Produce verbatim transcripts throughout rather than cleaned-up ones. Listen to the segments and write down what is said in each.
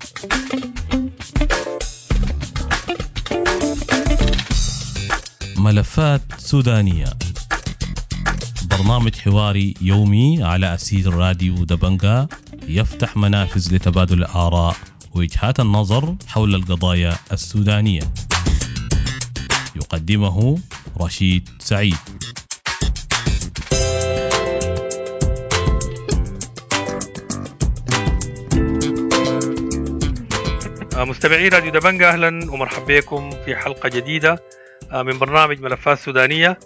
ملفات سودانية، برنامج حواري يومي على أسير راديو دبنجة يفتح منافذ لتبادل الآراء ووجهات النظر حول القضايا السودانية. يقدمه رشيد سعيد. مستمعي راديو دبنجة، أهلا ومرحبا بكم في حلقة جديدة من برنامج ملفات سودانية،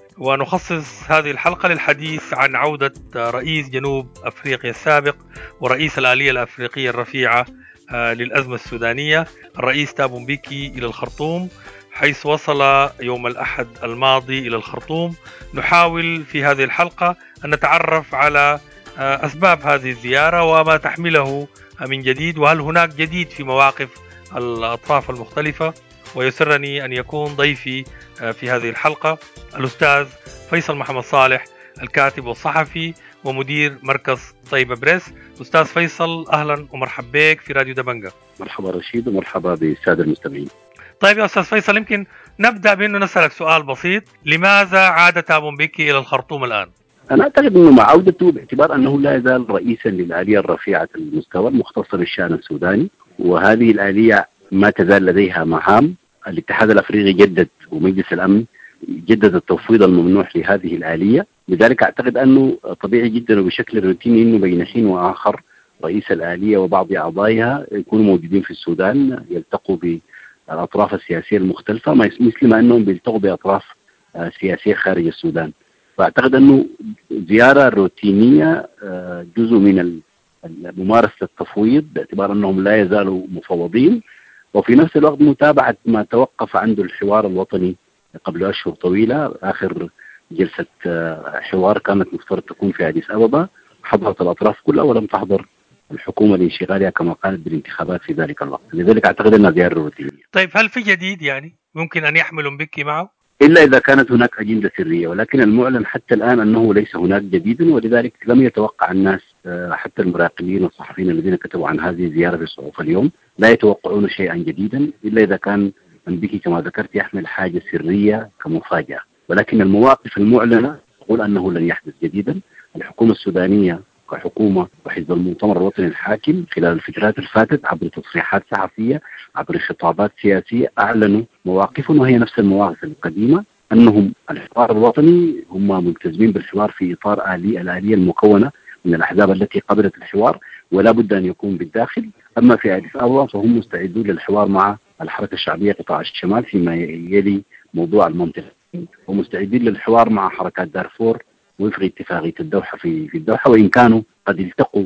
ونخصص هذه الحلقة للحديث عن عودة رئيس جنوب أفريقيا السابق ورئيس الآلية الأفريقية الرفيعة للأزمة السودانية الرئيس تابو مبيكي إلى الخرطوم، حيث وصل يوم الأحد الماضي إلى الخرطوم. نحاول في هذه الحلقة أن نتعرف على أسباب هذه الزيارة وما تحمله من جديد، وهل هناك جديد في مواقف الأطراف المختلفة. ويسرني أن يكون ضيفي في هذه الحلقة الأستاذ فيصل محمد صالح، الكاتب والصحفي ومدير مركز طيبة بريس. أستاذ فيصل، أهلا ومرحبا بك في راديو دبنجة. مرحبا رشيد ومرحبا بالسادة المستمعين. طيب يا أستاذ فيصل، يمكن نبدأ بأنه نسألك سؤال بسيط: لماذا عاد تابو مبيكي إلى الخرطوم الآن؟ أنا أعتقد أنه مع عودته، باعتبار أنه لا يزال رئيسا للآلية الرفيعة المستوى المختصة بالشأن السوداني، وهذه الآلية ما تزال لديها مهام. الاتحاد الأفريقي جدد ومجلس الأمن جدد التفويض الممنوح لهذه الآلية، لذلك أعتقد أنه طبيعي جدا وبشكل روتيني أنه بين حين وآخر رئيس الآلية وبعض أعضائها يكونوا موجودين في السودان، يلتقوا بالأطراف السياسية المختلفة، مثل ما أنهم بيلتقوا بأطراف سياسية خارج السودان. فأعتقد أنه زيارة روتينية جزء من ممارسة التفويض، باعتبار أنهم لا يزالوا مفوضين، وفي نفس الوقت متابعة ما توقف عنده الحوار الوطني قبل أشهر طويلة. آخر جلسة حوار كانت مفترض تكون في أديس أبابا، حضرت الأطراف كلها ولم تحضر الحكومة لانشغالها كما قالت بالانتخابات في ذلك الوقت، لذلك أعتقد أنها زيارة روتينية. طيب، هل في جديد يعني ممكن أن يحمل مبيكي معه؟ إلا إذا كانت هناك أجندة سرية، ولكن المعلن حتى الآن أنه ليس هناك جديد، ولذلك لم يتوقع الناس حتى المراقبين والصحفيين الذين كتبوا عن هذه الزيارة في الصحف اليوم لا يتوقعون شيئا جديدا، إلا إذا كان مبيكي كما ذكرت يحمل حاجة سرية كمفاجأة. ولكن المواقف المعلنة تقول أنه لن يحدث جديدا. الحكومة السودانية كحكومة وحزب المؤتمر الوطني الحاكم خلال الفترات الفاتت عبر تصريحات صحفية، عبر خطابات سياسية، أعلنوا مواقفهم وهي نفس المواقف القديمة، أنهم الحوار الوطني هم ملتزمين بالحوار في إطار آلية الآلية المكونة من الأحزاب التي قبلت الحوار، ولا بد أن يكون بالداخل. أما في أديس أبابا فهم مستعدون للحوار مع الحركة الشعبية قطاع الشمال فيما يلي موضوع المنطقة، ومستعدين للحوار مع حركات دارفور وفق اتفاقية الدوحة في في الدوحة، وإن كانوا قد التقوا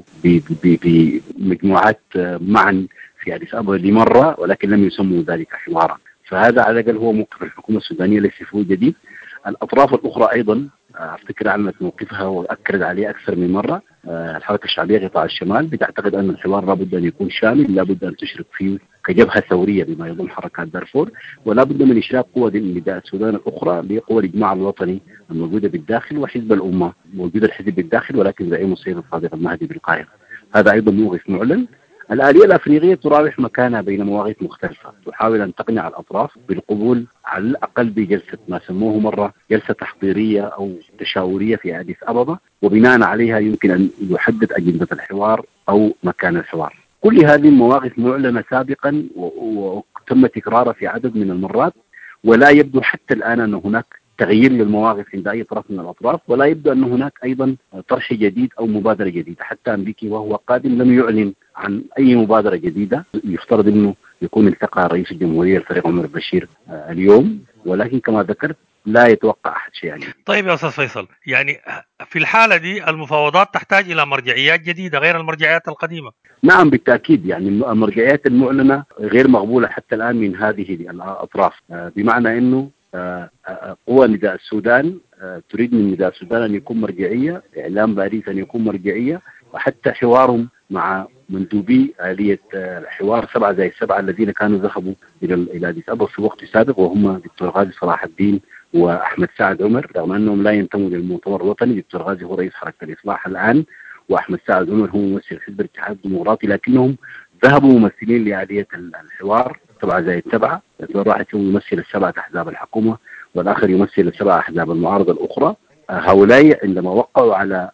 بمجموعات معا في أديس أبابا لمرة ولكن لم يسموا ذلك حوارا. فهذا على الأقل هو موقف الحكومة السودانية، ليس فيه جديد. الأطراف الأخرى أيضا أفتكر أعلنت موقفها وأكدت عليه أكثر من مرة. الحركة الشعبية قطاع الشمال بتعتقد أن الحوار لابد أن يكون شامل، لابد أن تشرك فيه كجبهة ثورية بما يضم حركات دارفور، ولا بد من إشراك قوى نداء السودان الأخرى لقوى الإجماع الوطني الموجودة بالداخل وحزب الأمة موجود الحزب بالداخل ولكن زعيم السيد الصادق المهدي بالقاهرة. هذا أيضا موقف معلن. الآلية الأفريقية تراوح مكانها بين مواقف مختلفة، تحاول أن تقنع الأطراف بالقبول على الأقل بجلسة ما سموه مرة جلسة تحضيرية أو تشاورية في أديس أبابا، وبناء عليها يمكن أن يحدد أجندة الحوار أو مكان الحوار. كل هذه المواقف معلنة سابقا وتم تكرارها في عدد من المرات، ولا يبدو حتى الآن أن هناك تغيير للمواقف عند أي طرف من الأطراف، ولا يبدو أن هناك أيضا طرح جديد أو مبادرة جديدة. حتى مبيكي وهو قادم لم يعلن عن أي مبادرة جديدة. يفترض أنه يكون التقى رئيس الجمهورية الفريق عمر البشير اليوم، ولكن كما ذكرت لا يتوقع أحد شيء يعني. طيب يا أستاذ فيصل، يعني في الحالة دي المفاوضات تحتاج إلى مرجعيات جديدة غير المرجعيات القديمة. نعم بالتأكيد، يعني المرجعيات المعلنة غير مقبولة حتى الآن من هذه الأطراف، بمعنى أنه قوى نداء السودان تريد من نداء السودان أن يكون مرجعية، إعلام باريس أن يكون مرجعية، وحتى حوارهم مع مندوبي آلية الحوار سبعة زي السبعة الذين كانوا ذهبوا إلى إلى أديس أبابا في وقت سابق، وهم دكتور غازي صلاح الدين وأحمد سعد عمر، رغم أنهم لا ينتموا للمؤتمر الوطني. دكتور غازي هو رئيس حركة الإصلاح الآن، وأحمد سعد عمر هو ممثل حزب الاتحاد الديمقراطي، لكنهم ذهبوا ممثلين لآلية الحوار سبعة زائد سبعة، واحد فيهم يمثل السبعة أحزاب الحكومة والآخر يمثل السبعة أحزاب المعارضة الأخرى. هؤلاء عندما وقعوا على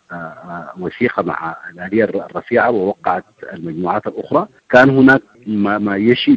وثيقة مع الآلية الرفيعة ووقعت المجموعات الأخرى، كان هناك ما يشي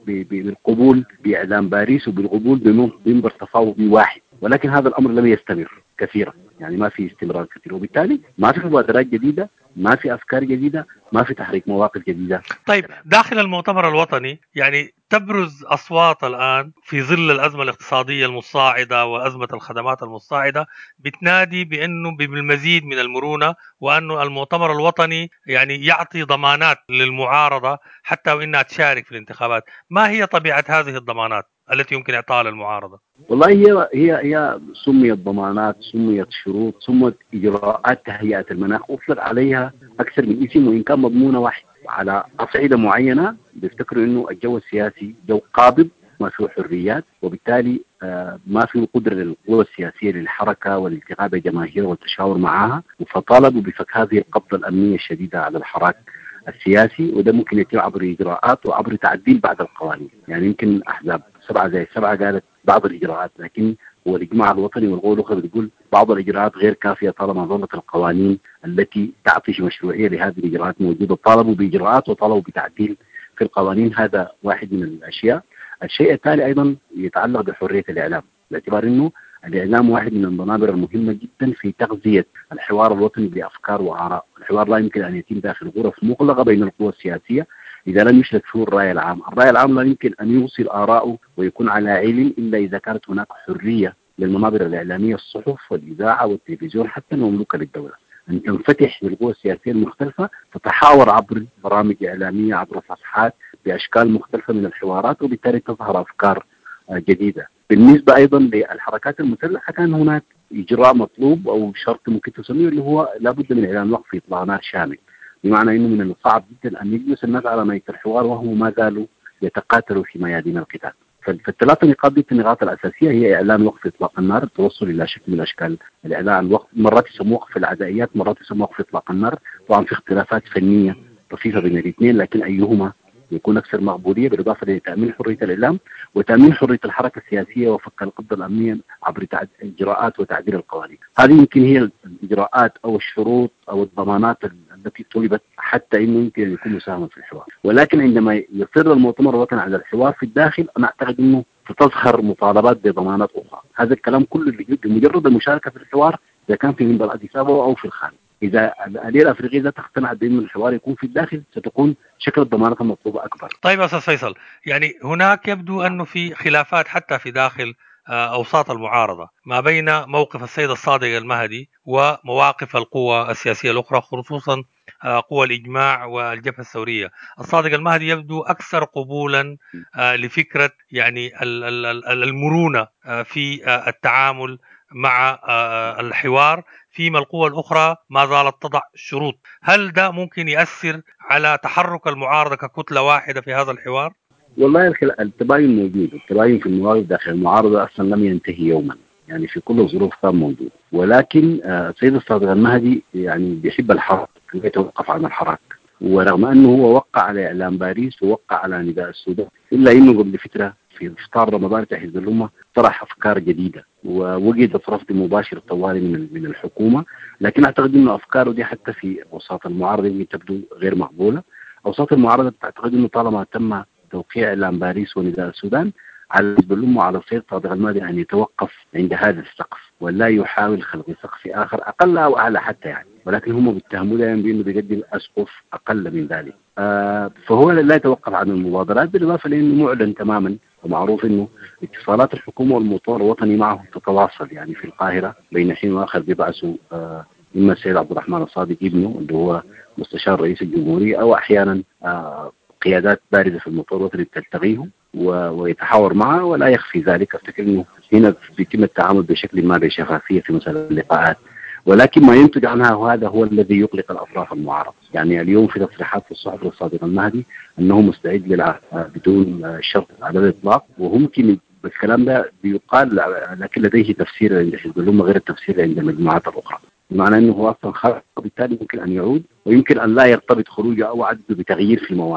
بالقبول بإعلام باريس وبالقبول بمنبر تفاوضي واحد، ولكن هذا الأمر لم يستمر كثيرا، يعني ما في استمرار كثير، وبالتالي ما في مبادرات جديدة، ما في أفكار جديدة، ما في تحريك مواقف جديدة. طيب داخل المؤتمر الوطني يعني تبرز أصوات الآن في ظل الأزمة الاقتصادية المصاعدة وأزمة الخدمات المصاعدة بتنادي بأنه بالمزيد من المرونة، وأنه المؤتمر الوطني يعني يعطي ضمانات للمعارضة حتى وإنها تشارك في الانتخابات. ما هي طبيعة هذه الضمانات التي يمكن إعطائها للمعارضة؟ والله هي هي هي سميت ضمانات، سميت شروط، سميت إجراءات تهيئة المناخ، أطلق عليها أكثر من اسم، وإن كان مضمونة واحد. على أصعدة معينة بيفتكروا إنه الجو السياسي جو قابض ما فيه حريات، وبالتالي آه ما فيه قدرة للقوى السياسية للحركة والالتقاء بجماهير والتشاور معها، فطالبوا بفك هذه القبضة الأمنية الشديدة على الحراك السياسي، وده ممكن يتم عبر إجراءات وعبر تعديل بعض القوانين. يعني يمكن أحزاب سبعة زي سبعة قالت بعض الإجراءات، لكن هو الإجماع الوطني والقوى الأخرى بتقول بعض الإجراءات غير كافية طالما ظلت القوانين التي تعطي مشروعية لهذه الإجراءات موجودة. طالبوا بإجراءات وطالبوا بتعديل في القوانين، هذا واحد من الأشياء. الشيء التالي أيضا يتعلق بحرية الإعلام، باعتبار أنه الإعلام واحد من المنابر المهمة جدا في تغذية الحوار الوطني بأفكار وآراء. الحوار لا يمكن أن يتم داخل غرف مغلقة بين القوى السياسية إذا لم يشرك فيه الرأي العام. الرأي العام لا يمكن أن يوصل آراءه ويكون على علم إلا إذا كانت هناك حرية للمنابر الإعلامية، الصحف والإذاعة والتلفزيون حتى المملوكة للدولة، أن تنفتح للقوى السياسية المختلفة، تتحاور عبر برامج إعلامية، عبر صفحات بأشكال مختلفة من الحوارات، وبالتالي تظهر أفكار جديدة. بالنسبة أيضا للحركات المسلحة كان هناك إجراء مطلوب أو شرط ممكن تسميه اللي هو لابد من إعلان وقف إطلاق نار شامل، بمعنى أنه من الصعب جدا أن يجلس الناس على مائدة الحوار وهم ما زالوا يتقاتلوا في ميادين القتال. فالثلاثة نقاط دي النقاط الأساسية هي إعلان وقف إطلاق النار، التوصل إلى شكل من أشكال الإعلان وقف، مرات يسموه وقف العدائيات، مرات يسموه وقف إطلاق النار. طبعا في اختلافات فنية طفيفة بين الاثنين، لكن أيهما يكون أكثر مقبولية، بالإضافة لتأمين حرية الإعلام وتأمين حرية الحركة السياسية وفك القبضة الأمنية عبر إجراءات وتعديل القوانين. هذه يمكن هي الإجراءات أو الشروط أو الضمانات التي طلبت حتى إنه يمكن أن يكون مساهما في الحوار. ولكن عندما يصر المؤتمر الوطني على الحوار في الداخل، أنا أعتقد إنه ستظهر مطالبات بضمانات أخرى. هذا الكلام كله بمجرد المشاركة في الحوار، إذا كان في منبر أديس أبابا أو في الخارج. إذا الآلية الأفريقية إذا اقتنعت بأن الحوار يكون في الداخل، ستكون شكل الضمانات المطلوبة أكبر. طيب أستاذ فيصل، يعني هناك يبدو أنه في خلافات حتى في داخل أوساط المعارضة ما بين موقف السيد الصادق المهدي ومواقف القوى السياسية الأخرى، خصوصا قوى الإجماع والجبهة الثورية. الصادق المهدي يبدو أكثر قبولا لفكرة يعني المرونة في التعامل مع الحوار، فيما القوى الأخرى ما زالت تضع شروط. هل ده ممكن يأثر على تحرك المعارضة ككتلة واحدة في هذا الحوار؟ والله التباين موجود، التباين في المواقف داخل المعارضة أصلا لم ينتهي يوما، يعني في كل الظروف كان موجود. ولكن السيد الصادق المهدي يعني بيحب الحراك، يتوقف عن الحراك، ورغم أنه هو وقع على إعلام باريس ووقع على نداء السودان، إلا أنه قبل فترة في إفطار رمضان تحت حزب الأمة طرح أفكار جديدة ووجدت رفض مباشر طوالي من من الحكومة. لكن أعتقد أنه أفكاره دي حتى في أوساط المعارضة تبدو غير مقبولة. أوساط المعارضة تعتقد أنه طالما تم توقيع إعلام باريس ونداء السودان، على حزب الأمة وعلى السيد صادق المهدي أن يتوقف عند هذا السقف ولا يحاول خلق سقف آخر أقل أو أعلى حتى يعني، ولكن هم بيتهموا دائما بأنه بيقدم أسقف أقل من ذلك. آه فهو لا يتوقف عن المبادرات، بالإضافة لأنه معلن تماما ومعروف أنه اتصالات الحكومة والمؤتمر الوطني معه تتواصل، يعني في القاهرة بين حين وآخر بيبعثوا آه إما السيد عبد الرحمن الصادق ابنه اللي هو مستشار رئيس الجمهورية، أو أحيانا آه قيادات بارزة في المؤتمر الوطني تلتقيه ويتحاور معه، ولا يخفي ذلك. أفتكر أنه هنا بيتم التعامل بشكل ما بشفافية في مسألة اللقاءات، ولكن ما ينتج عنها وهذا هو الذي يقلق الأطراف المعارضة. يعني اليوم في تصريحات في الصحف للصادق المهدي أنه مستعد للعب بدون شرط على الإطلاق، وممكن بالكلام ده بيقال لكن لديه تفسير عند حزب الأمة غير التفسير عند المجموعات الأخرى، بمعنى أنه هو أصلا خرج وبالتالي ممكن أن يعود، ويمكن أن لا يرتبط خروجه أو عدده بتغيير في المواقف.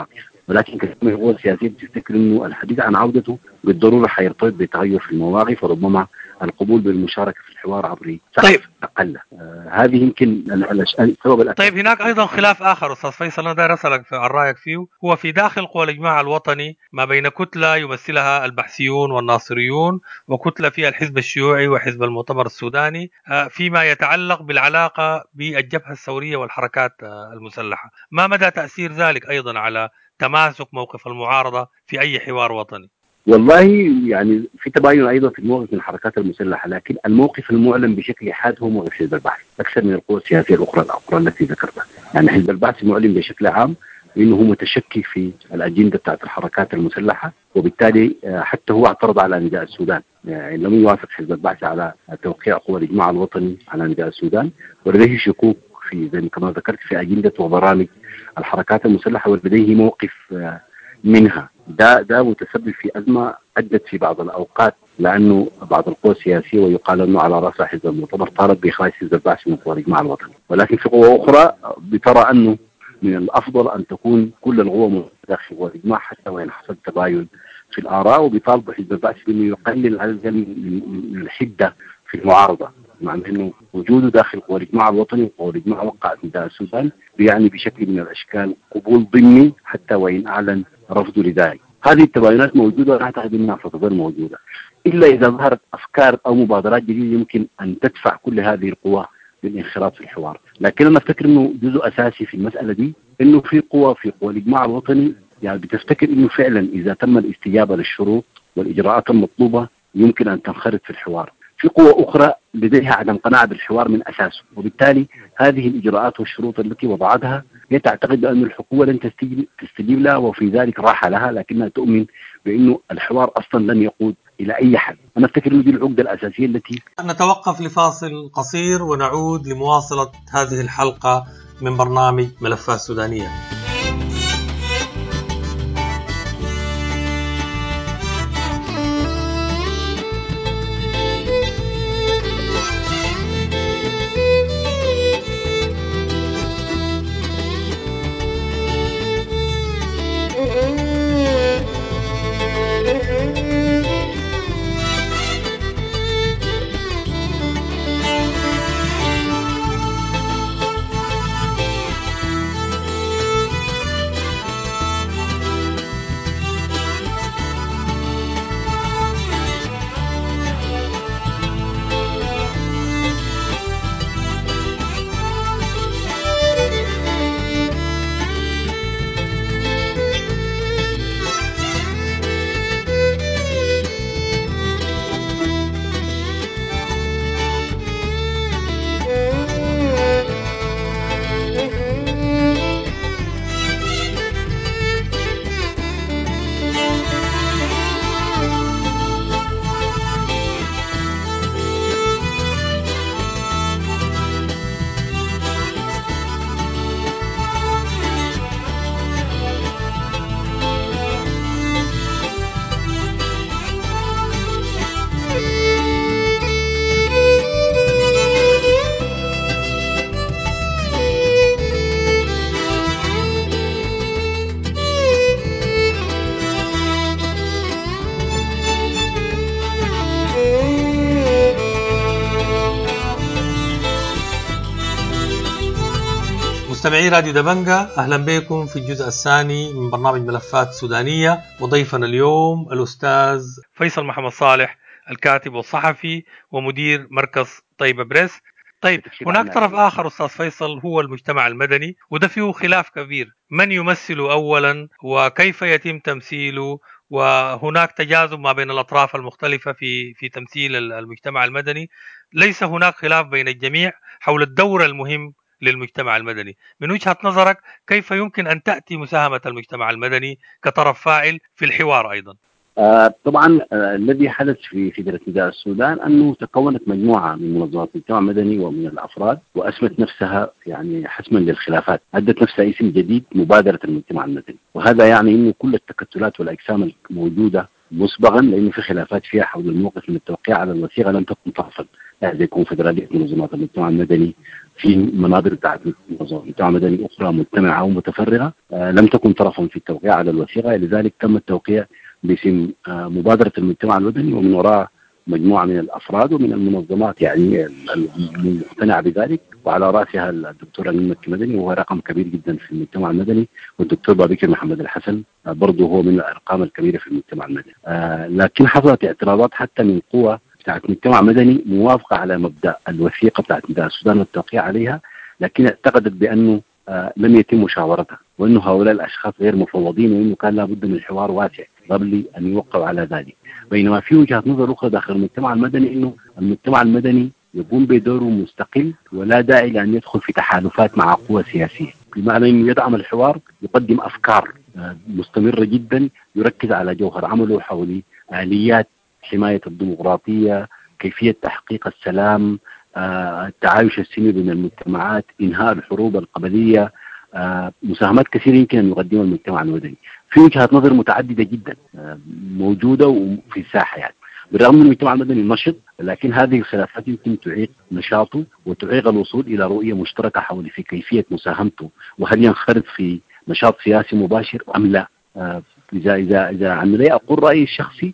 ولكن كثير من القوى السياسية بتفتكر إنه الحديث عن عودته بالضرورة حيرتبط بتغير في المواقف، وربما القبول بالمشاركة في الحوار عبر طيب أقل. آه هذه يمكن السبب الأساسي. طيب هناك أيضا خلاف آخر أستاذ فيصل أنا داير أسألك عن رأيك فيه، هو في داخل قوى الإجماع الوطني ما بين كتلة يمثلها البحثيون والناصريون وكتلة فيها الحزب الشيوعي وحزب المؤتمر السوداني فيما يتعلق بالعلاقة بالجبهة الثورية والحركات المسلحة. ما مدى تأثير ذلك أيضا على تماسك موقف المعارضة في أي حوار وطني؟ والله يعني في تباين ايضا في الموقف من الحركات المسلحه، لكن الموقف المعلن بشكل حاد هو موقف حزب البعث اكثر من القوى السياسيه الاخرى الاخرى التي ذكرتها. يعني حزب البعث معلن بشكل عام انه هو متشكك في الاجنده بتاعت الحركات المسلحه، وبالتالي حتى هو اعترض على نداء السودان، يعني لم يوافق حزب البعث على توقيع قوى الاجماع الوطني على نداء السودان، ولديه شكوك في زي كما ذكرت في اجنده وبرامج الحركات المسلحه، ولديه موقف منها. ده ده متسبب في ازمه ادت في بعض الاوقات، لانه بعض القوى السياسيه ويقال انه على راس حزب المؤتمر طالب باخراج حزب البعث من قوى الاجماع الوطني، ولكن في قوى اخرى بترى انه من الافضل ان تكون كل القوى داخل قوى الاجماع حتى وان حصل تباين في الاراء، وبيطالب حزب البعث بانه يقلل على الاقل من الحده في المعارضه، مع انه وجوده داخل قوى الاجماع الوطني وقوى الاجماع وقعت نداء السودان بيعني بشكل من الاشكال قبول ضمني حتى وان اعلن رفضه لذلك. هذه التباينات موجوده وانا اعتقد انها ستظل موجوده الا اذا ظهرت افكار او مبادرات جديده يمكن ان تدفع كل هذه القوى للانخراط في الحوار. لكن انا افتكر انه جزء اساسي في المساله دي انه في قوى في قوى الاجماع الوطني يعني بتفتكر انه فعلا اذا تم الاستجابه للشروط والاجراءات المطلوبه يمكن ان تنخرط في الحوار. في قوى اخرى لديها عدم قناعه بالحوار من اساسه، وبالتالي هذه الاجراءات والشروط التي وضعتها هي تعتقد بأن الحكومة لن تستجيب لها، وفي ذلك راحة لها، لكنها تؤمن بأنه الحوار أصلا لن يقود إلى أي حل. أنا أفتكر أن دي العقدة الأساسية التي نتوقف لفاصل قصير ونعود لمواصلة هذه الحلقة من برنامج ملفات سودانية. مستمعي راديو دبنجة، أهلا بكم في الجزء الثاني من برنامج ملفات سودانية، وضيفنا اليوم الأستاذ فيصل محمد صالح الكاتب والصحفي ومدير مركز طيبة بريس. طيب هناك طرف آخر أستاذ فيصل هو المجتمع المدني، وده فيه خلاف كبير، من يمثله أولا وكيف يتم تمثيله، وهناك تجاذب ما بين الأطراف المختلفة في في تمثيل المجتمع المدني. ليس هناك خلاف بين الجميع حول الدور المهم للمجتمع المدني. من وجهة نظرك كيف يمكن أن تأتي مساهمة المجتمع المدني كطرف فاعل في الحوار أيضا؟ آه طبعا آه الذي حدث في في نداء السودان أنه تكونت مجموعة من منظمات المجتمع المدني ومن الأفراد وأسمت نفسها يعني حسما للخلافات، أدت نفسها اسم جديد مبادرة المجتمع المدني، وهذا يعني أنه كل التكتلات والأجسام الموجودة مسبقا لأنه في خلافات فيها حول الموقف من التوقيع على الوثيقة لم تكن طرفا زي كونفدرالية منظمات المجتمع المدني في منابر بتاعت منظمات المجتمع المدني أخرى مجتمعة أو متفرغة لم تكن طرفا في التوقيع على الوثيقة، لذلك تم التوقيع باسم مبادرة المجتمع المدني ومن وراء مجموعة من الأفراد ومن المنظمات يعني المقتنعة بذلك، وعلى رأسها الدكتور أمين مكي مدني وهو رقم كبير جدا في المجتمع المدني، والدكتور بابكر محمد الحسن برضه هو من الأرقام الكبيرة في المجتمع المدني. آه لكن حصلت اعتراضات حتى من قوى بتاعت مجتمع مدني موافقة على مبدأ الوثيقة بتاعت ميدان السودان والتوقيع عليها، لكن اعتقدت بأنه آه لم يتم مشاورتها، وأنه هؤلاء الأشخاص غير مفوضين، وأنه كان لابد من حوار واسع قبل أن يوقعوا على ذلك. بينما في وجهة نظر أخرى داخل المجتمع المدني أنه المجتمع المدني يقوم بدوره مستقل ولا داعي لأن يدخل في تحالفات مع قوى سياسية، بمعنى أنه يدعم الحوار، يقدم أفكار مستمرة جدا يركز على جوهر عمله حول آليات حماية الديمقراطية، كيفية تحقيق السلام، التعايش السلمي بين المجتمعات، إنهاء الحروب القبلية، مساهمات كثيرة يمكن أن يقدمها المجتمع المدني. في وجهات نظر متعددة جدا موجودة وفي الساحة يعني، بالرغم من المجتمع المدني نشط، لكن هذه الخلافات يمكن تعيق نشاطه وتعيق الوصول إلى رؤية مشتركة حول في كيفية مساهمته، وهل ينخرط في نشاط سياسي مباشر أم لا. إذا إذا إذا عن لي أقول رأيي الشخصي،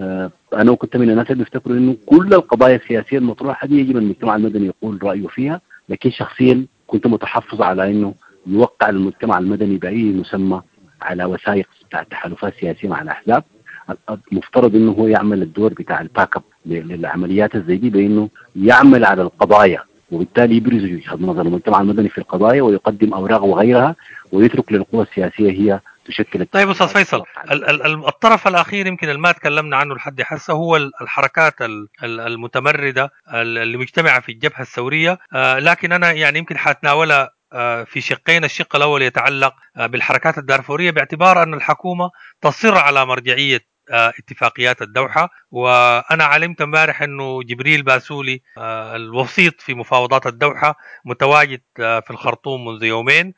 أنا وكنت من الناس اللي بيفتكروا إنه كل القضايا السياسية المطروحة دي يجب المجتمع المدني يقول رأيه فيها، لكن شخصيا كنت متحفظ على إنه يوقع المجتمع المدني بأي مسمى على وثائق بتاع تحالفات سياسية مع الأحزاب. المفترض إنه هو يعمل الدور بتاع الباك اب للعمليات الزي دي، بإنه يعمل على القضايا وبالتالي يبرز وجهة نظر المجتمع المدني في القضايا ويقدم أوراق وغيرها، ويترك للقوى السياسية هي تشكل. طيب أستاذ فيصل، الطرف الأخير يمكن اللي ما تكلمنا عنه لحد هسه هو الحركات المتمردة اللي مجتمعة في الجبهة الثورية، لكن أنا يعني يمكن حتناولها في شقين. الشق الأول يتعلق بالحركات الدارفورية باعتبار أن الحكومة تصر على مرجعية اتفاقيات الدوحة، وأنا علمت امبارح أنه جبريل باسولي الوسيط في مفاوضات الدوحة متواجد في الخرطوم منذ يومين.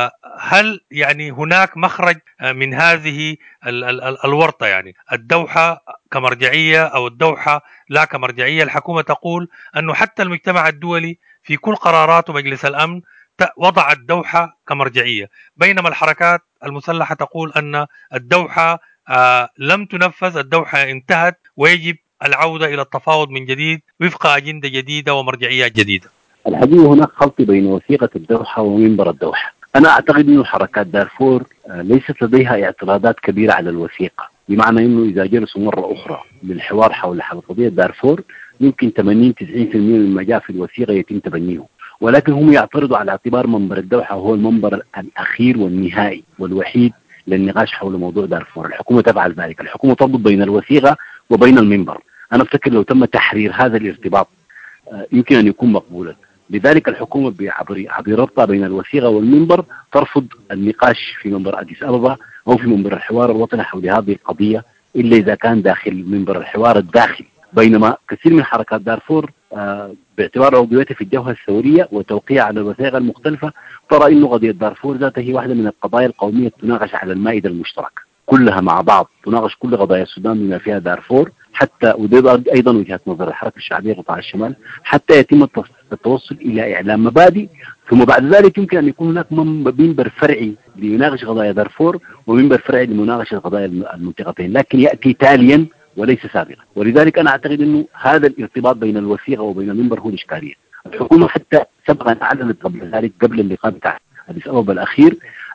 هل يعني هناك مخرج من هذه الورطة، يعني الدوحة كمرجعية أو الدوحة لا كمرجعية؟ الحكومة تقول أنه حتى المجتمع الدولي في كل قراراته مجلس الأمن وضع الدوحة كمرجعية، بينما الحركات المسلحة تقول أن الدوحة آه لم تنفذ، الدوحة انتهت ويجب العودة إلى التفاوض من جديد وفق أجندة جديدة ومرجعيات جديدة. الحقيقة هناك خلط بين وثيقة الدوحة ومنبر الدوحة. أنا أعتقد أن حركات دارفور آه ليست لديها اعتراضات كبيرة على الوثيقة، بمعنى أنه إذا جلسوا مرة أخرى للحوار حول قضية دارفور يمكن ثمانين تسعين بالمئة مما جاء في الوثيقة يتم تبنيه، ولكن هم يعترضوا على اعتبار منبر الدوحة هو المنبر الأخير والنهائي والوحيد للنقاش حول موضوع دارفور. الحكومة تفعل ذلك، الحكومة تربط بين الوثيقة وبين المنبر. أنا أفتكر لو تم تحرير هذا الارتباط يمكن أن يكون مقبولا، لذلك الحكومة بعبر ربطها بين الوثيقة والمنبر ترفض النقاش في منبر أديس أبابا أو في منبر الحوار الوطني حول هذه القضية إلا إذا كان داخل منبر الحوار الداخلي. بينما كثير من حركات دارفور آه باعتبار عضويتها في الجبهة الثورية وتوقيع على الوثائق المختلفة ترى إنه قضية دارفور ذاتها هي واحدة من القضايا القومية تناقش على المائدة المشتركة كلها مع بعض، تناقش كل قضايا السودان بما فيها دارفور، حتى وده أيضا وجهة نظر الحركة الشعبية قطاع الشمال، حتى يتم التوصل إلى إعلام مبادئ، ثم بعد ذلك يمكن أن يكون هناك منبر فرعي ليناقش قضايا دارفور ومنبر فرعي لمناقشة قضايا المنطقتين، لكن يأتي تاليا وليس سابقا. ولذلك أنا أعتقد أنه هذا الارتباط بين الوثيقة وبين المنبر هو الإشكالية. الحكومة حتى سبقا أعلنت قبل ذلك قبل اللقاء بتاع أديس أبابا الأخير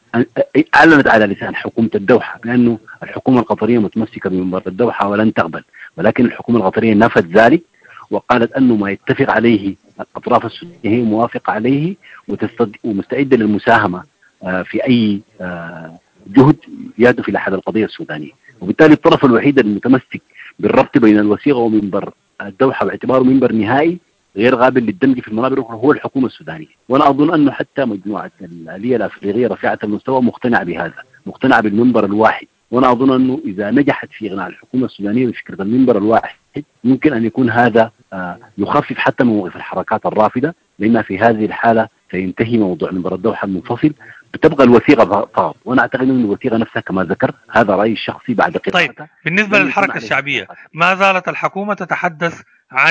أعلنت على لسان حكومة الدوحة بأنه الحكومة القطرية متمسكة بمنبر الدوحة ولن تقبل، ولكن الحكومة القطرية نفت ذلك وقالت أنه ما يتفق عليه الأطراف السودانية هي موافقة عليه ومستعدة للمساهمة في أي جهد يهدف إلى حل القضية السودانية. وبالتالي الطرف الوحيد المتمسك بالربط بين الوثيقة ومنبر الدوحة باعتباره منبر نهائي غير قابل للدمج في المنابر الأخرى هو الحكومة السودانية. وأنا أظن أنه حتى مجموعة الآلية الأفريقية رفيعة المستوى مقتنعة بهذا، مقتنعة بالمنبر الواحد. وأنا أظن أنه إذا نجحت في إغناء الحكومة السودانية بفكرة المنبر الواحد يمكن أن يكون هذا يخفف حتى من موقف الحركات الرافضة، لأن في هذه الحالة سينتهي موضوع منبر الدوحة المنفصل، بتبقى الوثيقة فقط. وأنا أعتقد أن الوثيقة نفسها كما ذكرت هذا رأيي الشخصي بعد قراءتها. طيب بالنسبة للحركة الشعبية ما زالت الحكومة تتحدث عن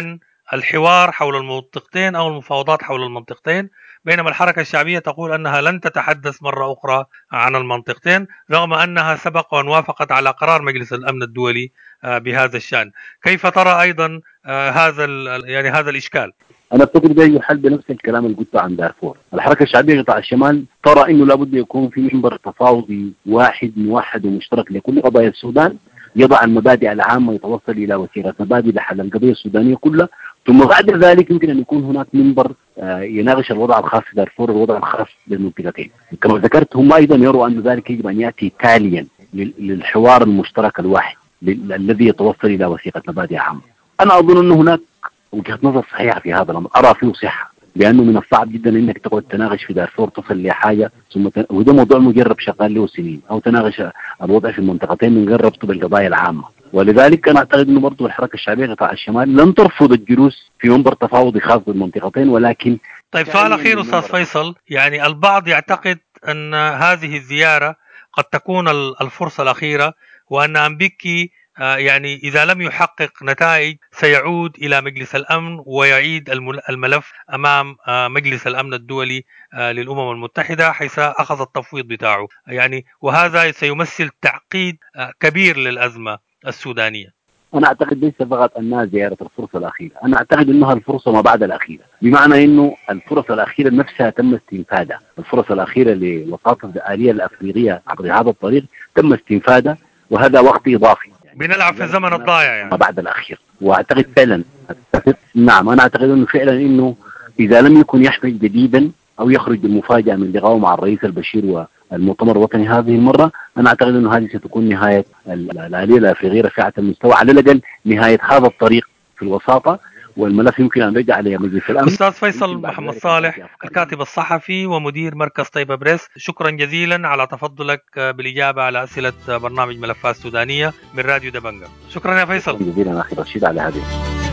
الحوار حول المنطقتين أو المفاوضات حول المنطقتين، بينما الحركة الشعبية تقول أنها لن تتحدث مرة أخرى عن المنطقتين رغم أنها سبق وأن وافقت على قرار مجلس الأمن الدولي بهذا الشأن. كيف ترى أيضا هذا يعني هذا الإشكال؟ أنا أفتكر ده يحل بنفس الكلام اللي قلته عن دارفور. الحركة الشعبية قطاع الشمال ترى إنه لابد يكون في منبر تفاوضي واحد موحد ومشترك لكل قضايا السودان، يضع المبادئ العامة، يتوصل إلى وسيلة مبادئ لحل القضية السودانية كلها، ثم بعد ذلك يمكن أن يكون هناك منبر يناقش الوضع الخاص في دارفور والوضع الخاص للمنطقتين. كما ذكرت هم أيضا يروا أن ذلك يجب أن يأتي تاليا للحوار المشترك الواحد الذي يتوصل إلى وثيقة مبادئ عامة. أنا أظن أن هناك وجهة نظر صحيحة في هذا الأمر، أرى فيه صحة، لأنه من الصعب جدا أنك تقعد تناقش في دارفور تصل لحاجة ثم ت... وده موضوع مجرب شغال له سنين، أو تناقش الوضع في المنطقتين من غير ربطه بالقضايا العامة. ولذلك أنا أعتقد أنه برضه الحركة الشعبية قطاع الشمال لن ترفض الجلوس في منبر تفاوضي خاص بالمنطقتين، ولكن طيب سؤال أخير أستاذ فيصل، يعني البعض يعتقد أن هذه الزيارة قد تكون الفرصة الأخيرة، وأن أمبيكي يعني إذا لم يحقق نتائج سيعود إلى مجلس الأمن ويعيد الملف أمام مجلس الأمن الدولي للأمم المتحدة حيث أخذ التفويض بتاعه، يعني وهذا سيمثل تعقيد كبير للأزمة السودانية. أنا أعتقد ليس فقط أنها زيارة الفرصة الأخيرة، أنا أعتقد أنها الفرصة ما بعد الأخيرة، بمعنى أنه الفرص الأخيرة نفسها تم استنفادها، الفرص الأخيرة لوساطة الآلية الأفريقية عبر هذا الطريق تم استنفادها، وهذا وقت إضافي. بنلعب في الزمن الضايع يعني. ما بعد الأخير، وأعتقد فعلا أعتقد نعم أنا أعتقد أنه فعلا أنه إذا لم يكن يحمل جديدا أو يخرج بالمفاجأة من لقائه مع الرئيس البشير والمؤتمر الوطني هذه المرة، أنا أعتقد أنه هذه ستكون نهاية الآلية الأفريقية رفيعة المستوى، على الأقل نهاية هذا الطريق في الوساطة، والملف يمكن أن يرجع على مجلس الأمن. أستاذ فيصل محمد صالح، الكاتب الصحفي ومدير مركز طيبة بريس، شكرا جزيلا على تفضلك بالإجابة على أسئلة برنامج ملفات سودانية من راديو دبنجة. شكرا يا فيصل. شكرا جزيلا أخي رشيد على هذه.